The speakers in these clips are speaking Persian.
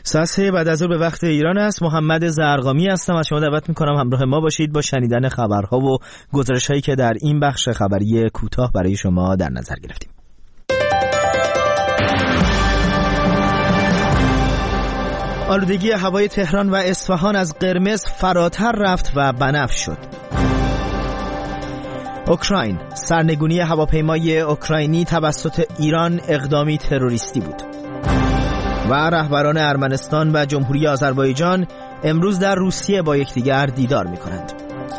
ساعت 3 بعد از ظهر به وقت ایران است. محمد زرقامی هستم. از شما دعوت می‌کنم همراه ما باشید با شنیدن خبرها و گزارش‌هایی که در این بخش خبری کوتاه برای شما در نظر گرفتیم. آلودگی هوای تهران و اصفهان از قرمز فراتر رفت و بنفش شد. اوکراین: سرنگونی هواپیمای اوکراینی توسط ایران اقدامی تروریستی بود. و رهبران ارمنستان و جمهوری آذربایجان امروز در روسیه با یکدیگر دیدار می‌کنند.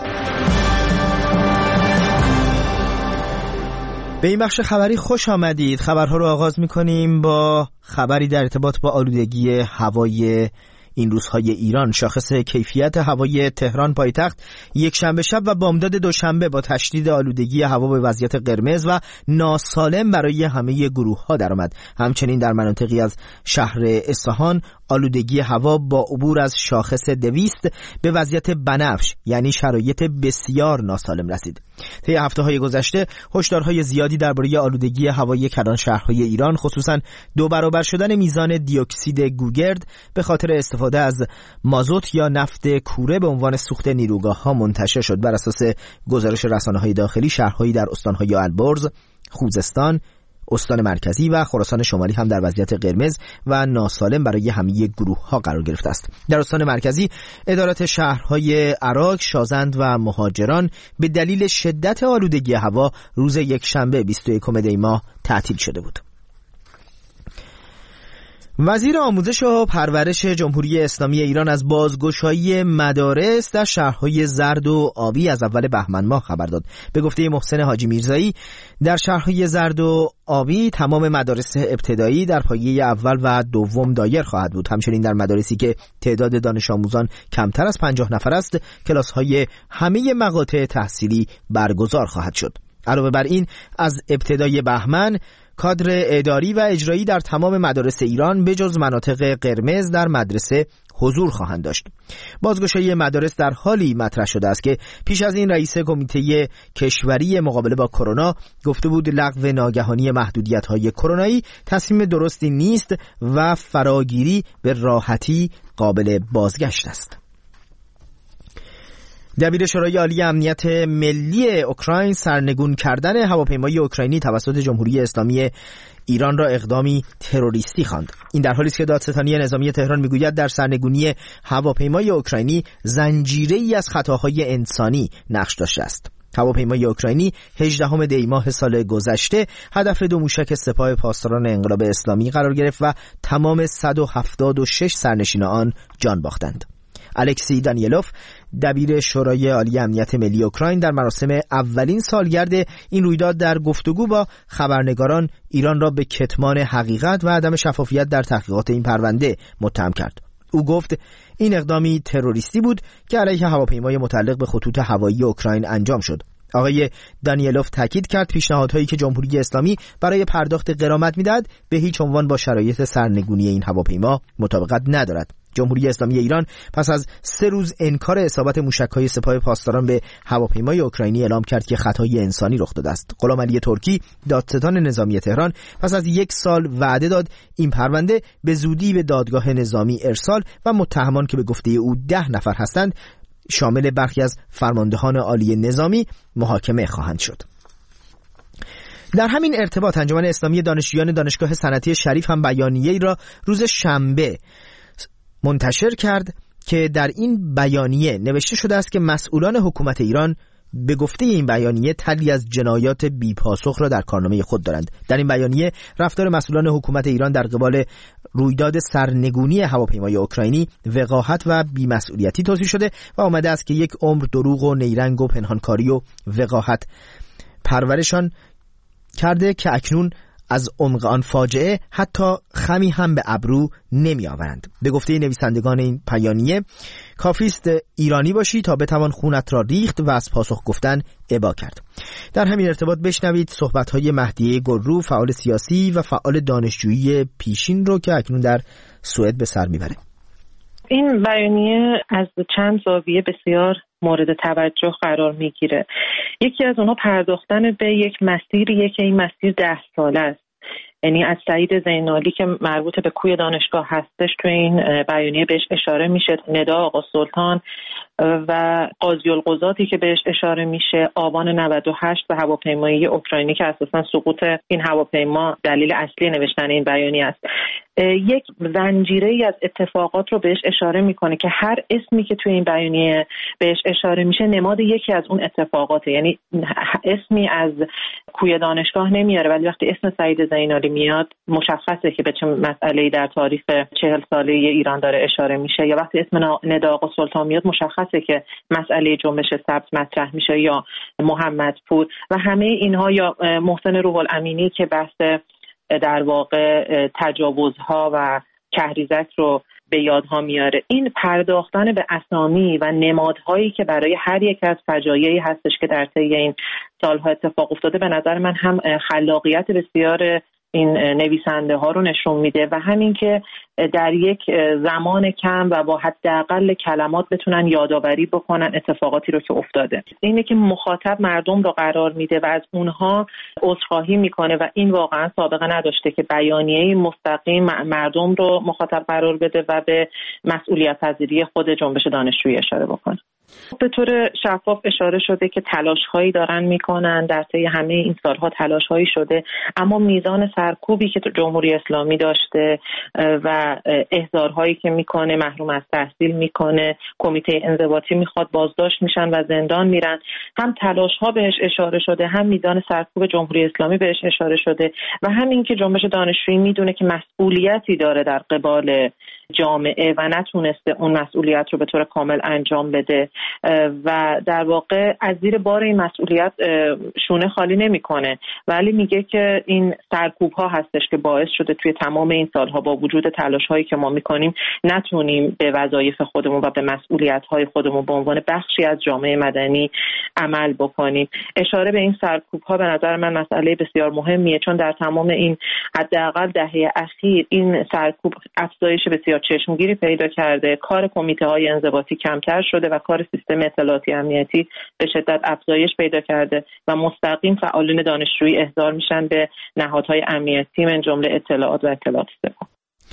به این بخش خبری خوش آمدید. خبرها رو آغاز می‌کنیم با خبری در ارتباط با آلودگی هوای این روزهای ایران. شاخص کیفیت هوای تهران پایتخت یک شنبه شب و بامداد دوشنبه با تشدید آلودگی هوا به وضعیت قرمز و ناسالم برای همه گروه‌ها درآمد. همچنین در مناطقی از شهر اصفهان آلودگی هوا با عبور از شاخص 200 به وضعیت بنفش یعنی شرایط بسیار ناسالم رسید. طی هفته‌های گذشته هشدارهای زیادی درباره آلودگی هوای کلان شهرهای ایران، خصوصا 2 برابر شدن میزان دیوکسید گوگرد به خاطر استفاده از مازوت یا نفت کوره به عنوان سوخت نیروگاه‌ها منتشر شد. بر اساس گزارش رسانه‌های داخلی، شهرهایی در استان‌های البرز، خوزستان، استان مرکزی و خراسان شمالی هم در وضعیت قرمز و ناسالم برای همه گروه‌ها قرار گرفته است. در استان مرکزی ادارات شهرهای عراق، شازند و مهاجران به دلیل شدت آلودگی هوا روز یکشنبه 21 دی ماه تعطیل شده بود. وزیر آموزش و پرورش جمهوری اسلامی ایران از بازگشایی مدارس در شهرهای زرد و آبی از اول بهمن ماه خبر داد. به گفته محسن حاجی میرزایی، در شهرهای زرد و آبی تمام مدارس ابتدایی در پایه اول و دوم دایر خواهد بود. همچنین در مدارسی که تعداد دانش آموزان کمتر از 50 نفر است، کلاس‌های همه مقاطع تحصیلی برگزار خواهد شد. علاوه بر این، از ابتدای بهمن کادر اداری و اجرایی در تمام مدارس ایران به جز مناطق قرمز در مدرسه حضور خواهند داشت. بازگشایی مدارس در حالی مطرح شده است که پیش از این رئیس کمیته کشوری مقابله با کرونا گفته بود لغو ناگهانی محدودیت‌های کرونایی تصمیم درستی نیست و فراگیری به راحتی قابل بازگشت است. دبیر شورای عالی امنیت ملی اوکراین سرنگون کردن هواپیمای اوکراینی توسط جمهوری اسلامی ایران را اقدامی تروریستی خواند. این در حالی است که دادستانی نظامی تهران میگوید در سرنگونی هواپیمای اوکراینی زنجیره‌ای از خطاهای انسانی نقش داشته است. هواپیمای اوکراینی 18 دی ماه سال گذشته هدف 2 موشک سپاه پاسداران انقلاب اسلامی قرار گرفت و تمام 176 سرنشین آن جان باختند. الکسی دانیلوف، دبیر شورای عالی امنیت ملی اوکراین، در مراسم اولین سالگرد این رویداد در گفتگو با خبرنگاران ایران را به کتمان حقیقت و عدم شفافیت در تحقیقات این پرونده متهم کرد. او گفت این اقدامی تروریستی بود که علیه هواپیمای متعلق به خطوط هوایی اوکراین انجام شد. آقای دانیلوف تاکید کرد پیشنهادهایی که جمهوری اسلامی برای پرداخت غرامت میدهد به هیچ عنوان با شرایط سرنگونی این هواپیما مطابقت ندارد. جمهوری اسلامی ایران پس از 3 روز انکار اصابت موشک‌های سپاه پاسداران به هواپیمای اوکراینی اعلام کرد که خطای انسانی رخ داده است. غلامعلی ترکی، دادستان نظامی تهران، پس از 1 سال وعده داد این پرونده به زودی به دادگاه نظامی ارسال و متهمان که به گفته او 10 نفر هستند، شامل برخی از فرماندهان عالی نظامی، محاکمه خواهند شد. در همین ارتباط انجمن اسلامی دانشجویان دانشگاه صنعتی شریف هم بیانیه‌ای را روز شنبه منتشر کرد که در این بیانیه نوشته شده است که مسئولان حکومت ایران به گفته این بیانیه تلی از جنایات بی‌پاسخ را در کارنامه خود دارند. در این بیانیه رفتار مسئولان حکومت ایران در قبال رویداد سرنگونی هواپیمای اوکراینی وقاحت و بی‌مسئولیتی توصیف شده و آمده است که 1 عمر دروغ و نیرنگ و پنهانکاری و وقاحت پرورشان کرده که اکنون از عمق آن فاجعه حتی خمی هم به ابرو نمی آورند. به گفته نویسندگان این بیانیه کافیست ایرانی باشی تا بتوان خونت را ریخت و از پاسخ گفتن ابا کرد. در همین ارتباط بشنوید صحبت‌های مهدیه گلرو، فعال سیاسی و فعال دانشجویی پیشین رو که اکنون در سوئد به سر میبره. این بیانیه از چند زاویه بسیار مورد توجه قرار میگیره. یکی از اونها پرداختن به یک مسیریه که این مسیر 10 ساله است یعنی از سعید زینالی که مربوط به کوی دانشگاه هستش تو این بیانیه بهش اشاره میشه، ندا آقا سلطان و قاضی القضاتی که بهش اشاره میشه، آبان 98 و هواپیمایی اوکراینی که اساسا سقوط این هواپیما دلیل اصلی نوشتن این بیانیه است. یک زنجیره‌ای از اتفاقات رو بهش اشاره میکنه که هر اسمی که توی این بیانیه بهش اشاره میشه نماد یکی از اون اتفاقاته. یعنی اسمی از کوی دانشگاه نمیاره، ولی وقتی اسم سعید زینالی میاد مشخصه که به چه مسئله‌ای در تاریخ 40 ساله ایران داره اشاره میشه، یا وقتی اسم ندا آقا سلطان میاد مشخصه که مسئله جنبش سبز مطرح میشه یا محمدپور و همه اینها، یا محسن روح الامینی که بحث در واقع تجاوزها و کهریزک رو به یادها میاره. این پرداختن به اسامی و نمادهایی که برای هر یک از فجایعی هستش که در طی این سالها اتفاق افتاده، به نظر من هم خلاقیت بسیار این نویسنده ها رو نشون میده و همین که در یک زمان کم و با حداقل کلمات بتونن یادآوری بکنن اتفاقاتی رو که افتاده. اینه که مخاطب مردم رو قرار میده و از اونها عذرخواهی میکنه و این واقعا سابقه نداشته که بیانیه مستقیم مردم رو مخاطب قرار بده و به مسئولیت پذیری خود جنبش دانشجویی اشاره بکنه. به طور شفاف اشاره شده که تلاش‌هایی دارن میکنن، در طی همه این سالها تلاش‌هایی شده، اما میزان سرکوبی که جمهوری اسلامی داشته و احضارهایی که میکنه، محروم از تحصیل میکنه، کمیته انضباطی میخواد بازداشت میشن و زندان میرن، هم تلاش‌ها بهش اشاره شده، هم میزان سرکوب جمهوری اسلامی بهش اشاره شده و همین که جنبش دانشجویی میدونه که مسئولیتی داره در قبال جامعه و نتونسته اون مسئولیت رو به طور کامل انجام بده و در واقع از زیر بار این مسئولیت شونه خالی نمیکنه، ولی میگه که این سرکوب ها هستش که باعث شده توی تمام این سالها با وجود تلاش هایی که ما میکنیم نتونیم به وظایف خودمون و به مسئولیت های خودمون به عنوان بخشی از جامعه مدنی عمل بکنیم. اشاره به این سرکوب ها به نظر من مسئله بسیار مهمیه، چون در تمام این حداقل دهه اخیر این سرکوب افزایش بسیار چشمگیری پیدا کرده، کار کمیته های انضباطی کمتر شده و کار سیستم اطلاعاتی امنیتی به شدت افزایش پیدا کرده و مستقیم فعالین دانشجویی احضار میشن به نهادهای امنیتی من جمله اطلاعات و اطلاعات سپاه.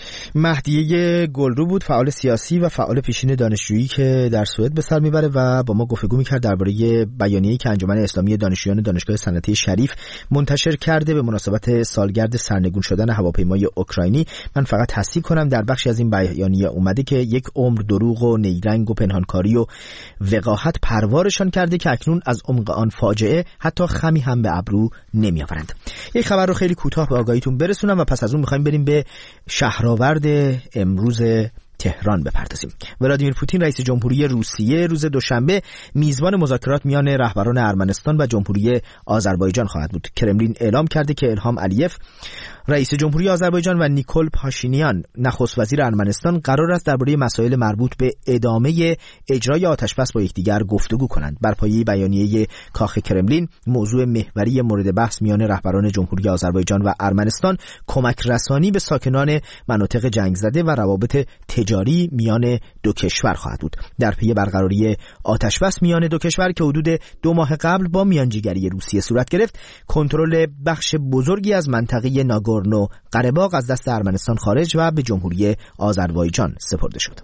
مهدیه گلرو بود، فعال سیاسی و فعال پیشین دانشجویی که در سوئد به سر میبره و با ما گفتگو میکرد درباره بیانیه‌ای که انجمن اسلامی دانشجویان دانشگاه صنعتی شریف منتشر کرده به مناسبت سالگرد سرنگون شدن هواپیمای اوکراینی. من فقط تصحیح کنم در بخشی از این بیانیه اومده که یک عمر دروغ و نیرنگ و پنهانکاری و وقاحت پروارشان کرده که اکنون از عمق آن فاجعه حتی خمی هم به ابرو نمیآورند. یک خبر رو خیلی کوتاه به آگاهیتون برسونم و پس از اون می‌خوایم بریم به شهرآورد امروز تهران بپردازیم. ولادیمیر پوتین رئیس جمهوری روسیه روز دوشنبه میزبان مذاکرات میان رهبران ارمنستان و جمهوری آذربایجان خواهد بود. کرملین اعلام کرده که الهام علیف رئیس جمهوری آذربایجان و نیکول پاشینیان نخست وزیر ارمنستان قرار است درباره مسائل مربوط به ادامه اجرای آتشبس با یکدیگر گفتگو کنند. بر پایه بیانیه کاخ کرملین موضوع محوری مورد بحث میان رهبران جمهوری آذربایجان و ارمنستان کمک رسانی به ساکنان مناطق جنگ زده و روابط تجاری میان دو کشور خواهد بود. در پی برقراری آتشبس میان دو کشور که حدود 2 ماه قبل با میانجیگری روسیه صورت گرفت، کنترل بخش بزرگی از منطقه ناگورنو قره‌باغ از دست ارمنستان خارج و به جمهوری آذربایجان سپرده شد.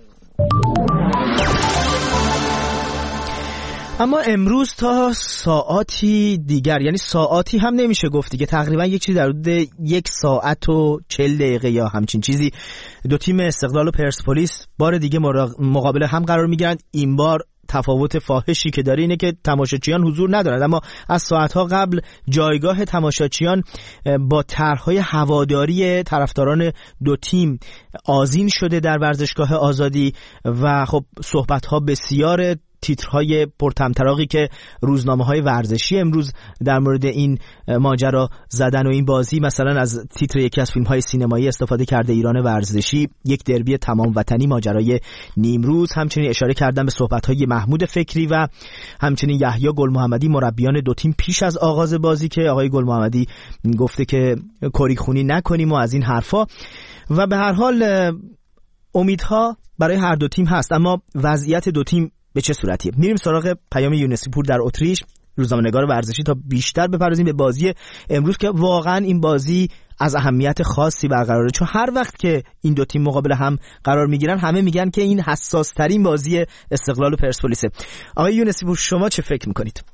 اما امروز تا ساعاتی دیگر، یعنی ساعاتی هم نمیشه گفت دیگه، تقریبا یک چیزی در حدود 1 ساعت و 40 دقیقه یا همچین چیزی، دو تیم استقلال و پرسپولیس بار دیگه مقابل هم قرار میگیرند. این بار تفاوت فاحشی که داره اینه که تماشاچیان حضور ندارند، اما از ساعتها قبل جایگاه تماشاچیان با طرح‌های هواداری طرفداران دو تیم آذین شده در ورزشگاه آزادی و خب صحبت‌ها بسیار، تیترهای پرطمطراقی که روزنامه‌های ورزشی امروز در مورد این ماجرا زدن و این بازی، مثلا از تیتر یکی از فیلم‌های سینمایی استفاده کرده ایران ورزشی، یک دربی تمام وطنی، ماجرای نیمروز. همچنین اشاره کردن به صحبت‌های محمود فکری و همچنین یحیی گل محمدی مربیان دو تیم پیش از آغاز بازی که آقای گل محمدی گفته که کریخونی نکنیم و از این حرفا. و به هر حال امیدها برای هر دو تیم هست، اما وضعیت دو تیم به چه صورتیه؟ میریم سراغ پیام یونسی پور در اتریش. روزنامه‌نگار ورزشی تا بیشتر بپردازیم به بازی امروز که واقعا این بازی از اهمیت خاصی برقراره، چون هر وقت که این دو تیم مقابل هم قرار میگیرن همه میگن که این حساس ترین بازی استقلال و پرسپولیسه. آقای یونسی پور شما چه فکر میکنید؟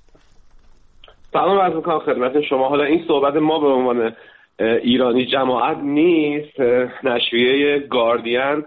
سلام عرض میکنم خدمت شما. حالا این صحبت ما به عنوان ایرانی جماعت نیست. نشریه گاردین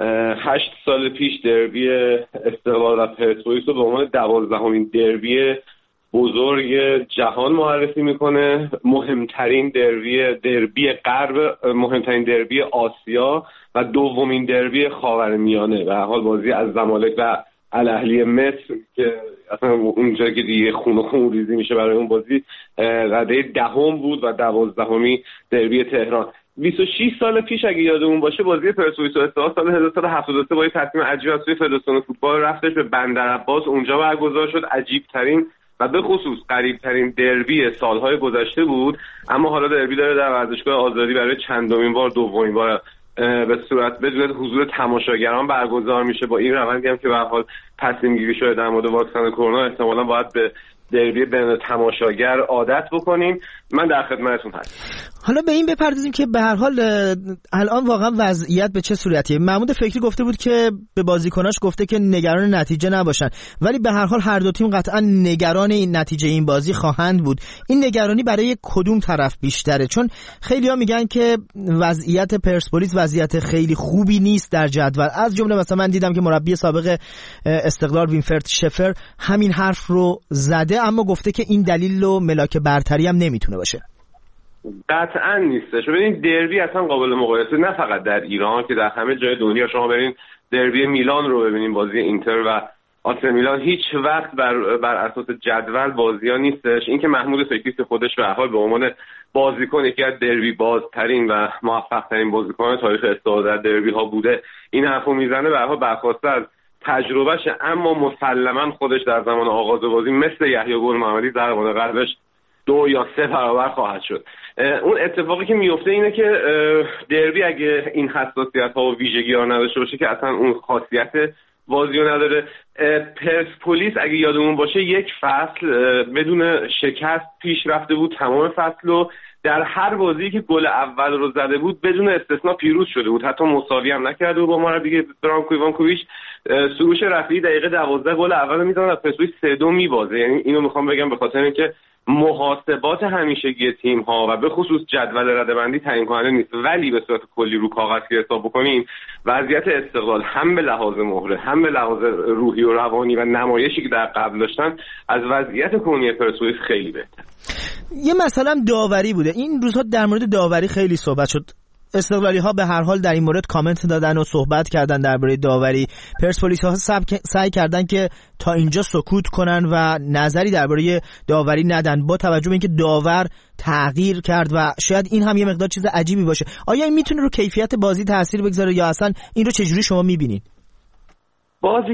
8 سال پیش دربی استقلال و پرسپولیس رو به عنوان 12مین دربی بزرگ جهان معرفی میکنه، مهمترین دربی غرب، مهمترین دربی آسیا و دومین دربی خاورمیانه. به هر حال بازی از زمالک و الاهلی مصر که اصلا اونجا که دیگه خون ریزی میشه برای اون بازی رده 10 بود و 12مین دربی تهران. 26 سال پیش اگه یادمون باشه بازی پرسپولیس و استقلال سال 1373 با یه تصمیم عجیب از سوی فدراسیون فوتبال رفتش به بندرعباس، اونجا برگزار شد. عجیب ترین و به خصوص قریب ترین دربی سالهای گذشته بود، اما حالا دربی داره در ورزشگاه آزادی برای چندمین بار، دومین بار به صورت بدون حضور تماشاگران برگزار میشه. با این روندی هم که به هر حال تصمیم گیری شده در مورد واکسن کرونا، احتمالاً باید به دربی بین تماشاگر عادت بکنیم. من در خدمتتون هستم. حالا به این بپردازیم که به هر حال الان واقعا وضعیت به چه صورتیه. محمود فکری گفته بود که به بازیکناش گفته که نگران نتیجه نباشن، ولی به هر حال هر دو تیم قطعا نگران این نتیجه این بازی خواهند بود. این نگرانی برای کدوم طرف بیشتره؟ چون خیلی‌ها میگن که وضعیت پرسپولیس وضعیت خیلی خوبی نیست در جدول. از جمله مثلا من دیدم که مربی سابق استقلال وینفرد شفر همین حرف رو زده، اما گفته که این دلیل و ملاک برتری هم نمیتونه باشه. قطعا نیستش. ببینید دربی اصلا قابل مقایسه نه فقط در ایران که در همه جای دنیا. شما برین دربی میلان رو ببینید، بازی اینتر و آسه میلان هیچ وقت بر اساس جدول بازی‌ها نیستش. اینکه محمود فکری خودش به حال به عنوان بازیکن یکی از دربی بازترین و موفق‌ترین بازیکن تاریخ استقلال در دربی ها بوده این حرفو میزنه، به هر حال برخواسته از تجربهشه، اما مسلماً خودش در زمان آغاز بازی مثل یحیی گل محمدی ضربان قلبش 2 یا 3 برابر خواهد شد. اون اتفاقی که میفته اینه که دربی اگه این حساسیت ها و ویژگی ها نداشته باشه که اصلا اون خاصیت بازی رو نداره. پرسپولیس اگه یادمون باشه یک فصل بدون شکست پیش رفته بود، تمام فصل رو در هر بازی که گل اول رو زده بود بدون استثنا پیروز شده بود، حتی مساوی هم نکرده بود با مربی برانکو ایوانکوویچ. سروش رفیعی دقیقه 12 گل اول میزنه و پرسپولیس 3-2 میبازه. یعنی اینو میخوام بگم به خاطر اینکه محاسبات همیشگی تیم ها و به خصوص جدول رده‌بندی تعیین کننده نیست، ولی به صورت کلی رو کاغذ که حساب بکنیم وضعیت استقلال هم به لحاظ مهره هم به لحاظ روحی و روانی و نمایشی که در قبل داشتن از وضعیت کنونی پرسپولیس خیلی بهتر. یه مثلا داوری بوده. این روزها در مورد داوری خیلی صحبت شد. استقلالی ها به هر حال در این مورد کامنت دادن و صحبت کردن درباره داوری. پرسپولیس ها سعی کردن که تا اینجا سکوت کنن و نظری درباره داوری ندن، با توجه به اینکه داور تغییر کرد و شاید این هم یه مقدار چیز عجیبی باشه. آیا این میتونه رو کیفیت بازی تاثیر بگذاره یا اصلا این رو چجوری شما میبینید؟ بازی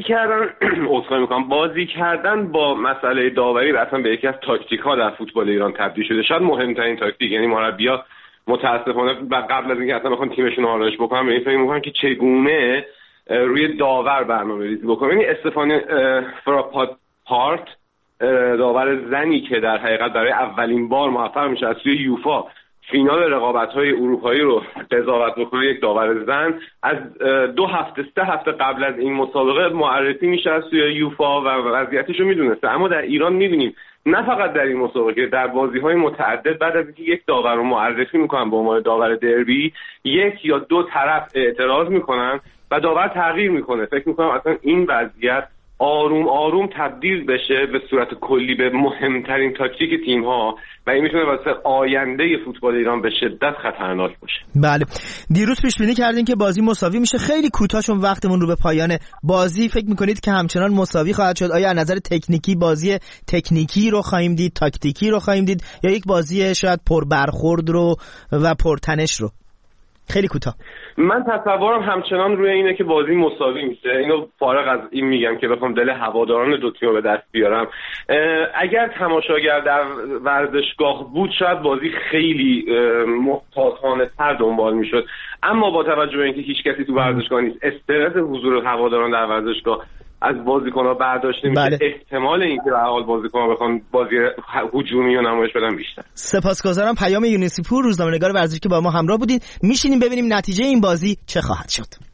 کردن با مسئله داوری اصلا به یکی از تاکتیک ها در فوتبال ایران تبدیل شده، شاید مهمترین تاکتیک. یعنی مربی‌ها متاسفانه قبل از اینکه اصلا بخوان تیمشون رو آرایش بکنن به این فکر میکنن که چگونه روی داور برنامه‌ریزی بکنن. یعنی استفانی فراپارت، داور زنی که در حقیقت برای اولین بار موفق میشه از سوی یوفا فینال رقابت‌های اروپایی رو قضاوت بکنه، یک داور زن، از 3 هفته قبل از این مسابقه معرفی میشه از سوی یوفا و وضعیتش رو میدونسته. اما در ایران میبینیم نه فقط در این مسابقه، در بازی‌های متعدد بعد از اینکه یک داور رو معرفی میکنن به عنوان داور دربی، 1 یا 2 طرف اعتراض میکنن و داور تغییر میکنه. فکر میکنم اصلا این وضعیت آروم آروم تبدیل بشه به صورت کلی به مهمترین تاکتیک تیم‌ها و این میتونه واسه آینده فوتبال ایران به شدت خطرناک باشه. بله، دیروز پیش بینی کردین که بازی مساوی میشه. خیلی کوتاه چون وقتمون رو به پایان بازی، فکر میکنید که همچنان مساوی خواهد شد؟ آیا از نظر تکنیکی بازی تکنیکی رو خواهیم دید، تاکتیکی رو خواهیم دید، یا یک بازی شاید پر برخورد رو و پرتنش رو؟ خیلی کوتاه. من تصورم همچنان روی اینه که بازی مساوی میشه. اینو فارغ از این میگم که بخوام دل هواداران دو تیم رو به دست بیارم. اگر تماشاگر در ورزشگاه بود شاید بازی خیلی محتاطانه تر دنبال میشد، اما با توجه به اینکه هیچ کسی تو ورزشگاه نیست، استرس حضور هواداران در ورزشگاه از بازیکن‌ها برداشته میشه، بله. احتمال اینکه به هر حال بازیکن‌ها بخوان بازی هجومی رو نمایش بدن بیشتر. سپاسگزارم. پیام یونسی پور، روزنامه‌نگار ورزشی که با ما همراه بودید. میشینیم ببینیم نتیجه این بازی چه خواهد شد.